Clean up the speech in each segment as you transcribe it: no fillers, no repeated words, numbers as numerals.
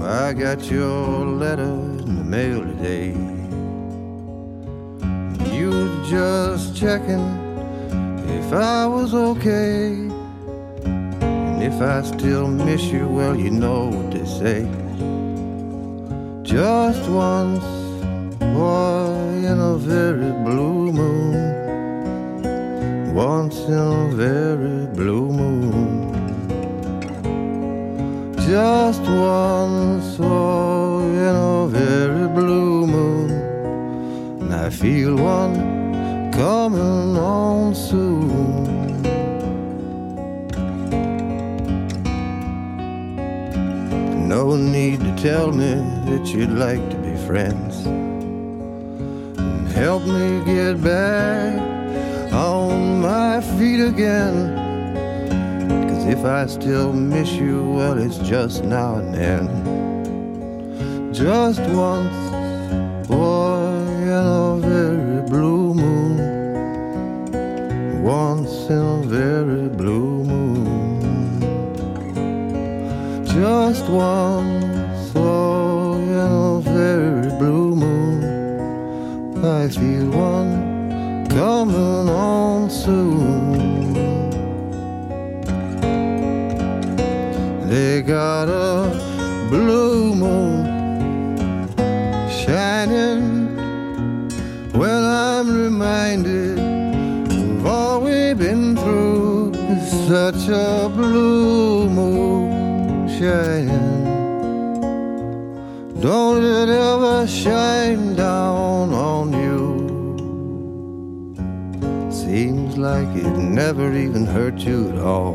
I got your letter in the mail today. You were just checking if I was okay. And if I still miss you, well, you know what they say. Just once, boy, in a very blue moon. Once in a very blue moon. Just once, oh, in a very blue moon. And I feel one coming on soon. No need to tell me that you'd like to be friends and help me get back on my feet again. If I still miss you, well, it's just now and then. Just once, boy, in a very blue moon. Once in a very blue moon. Just once, oh, in a very blue moon. I feel one coming on soon. They got a blue moon shining. Well, I'm reminded of all we've been through. It's such a blue moon shining. Don't it ever shine down on you. Seems like it never even hurt you at all.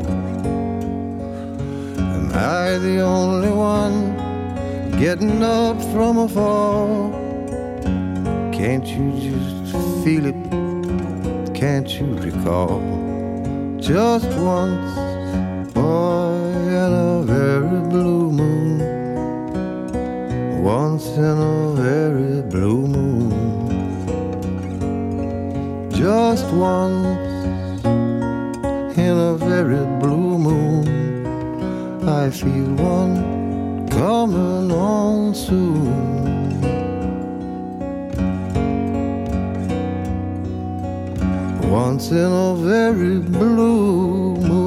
Am I the only one getting up from a fall? Can't you just feel it? Can't you recall? Just once, boy, in a very blue moon. Once in a very blue moon. Just once in a very blue moon. I feel one coming on soon. Once in a very blue moon.